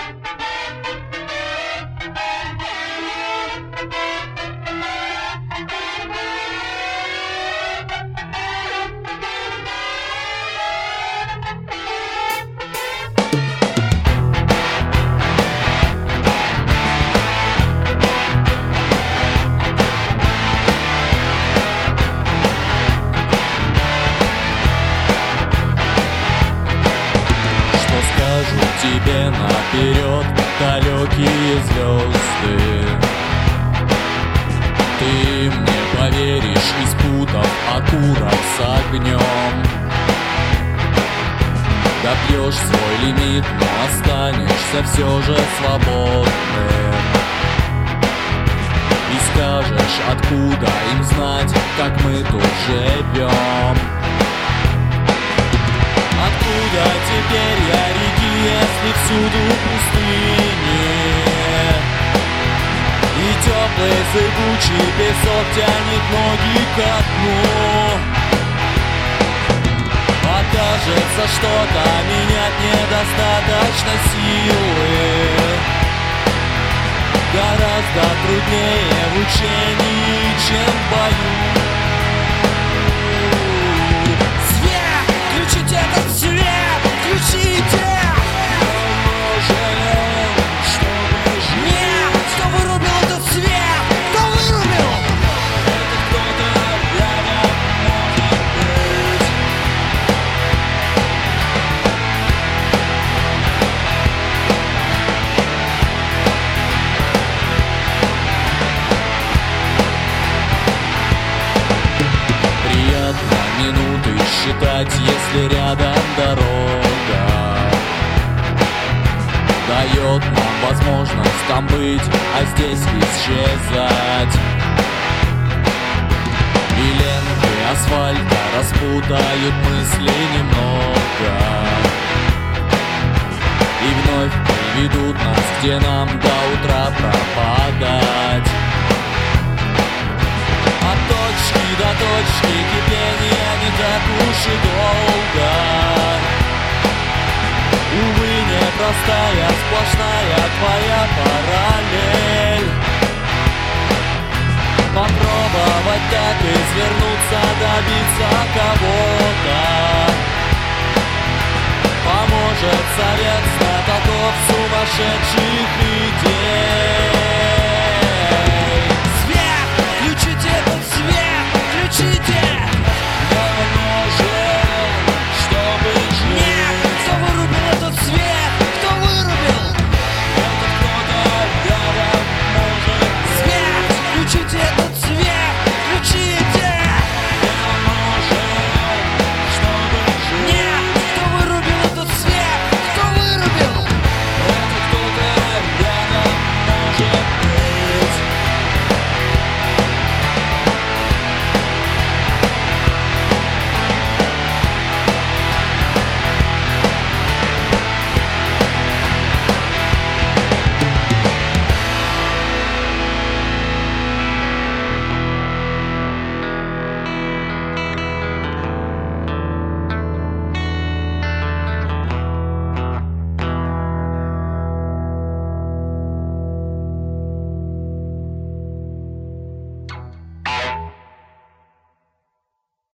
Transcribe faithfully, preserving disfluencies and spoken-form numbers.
Тебе наперед далекие звезды. Ты мне поверишь, испутав окурок с огнем. Допьешь свой лимит, но останешься все же свободным. И скажешь, откуда им знать, как мы тут живем. Откуда теперь я реки, если всюду пустыни? И теплый зыбучий песок тянет ноги ко дну. Окажется, что-то менять недостаточно силы. Гораздо труднее в учении, чем в бою. Включите этот свет! Включите! Нет! Кто вырубил этот свет? Кто вырубил? Это кто-то рядом может быть. Приятно минуты считать, если рядом дорога дает нам возможность там быть, а здесь исчезать. И ленты асфальта распутают мысли немного и вновь приведут нас, где нам до утра пропадать. От точки до точки кипения не так уж и долго. Увы, непростая, сплошная твоя параллель. Попробовать так извернуться, добиться кого-то. Поможет совет знатоков сумасшедших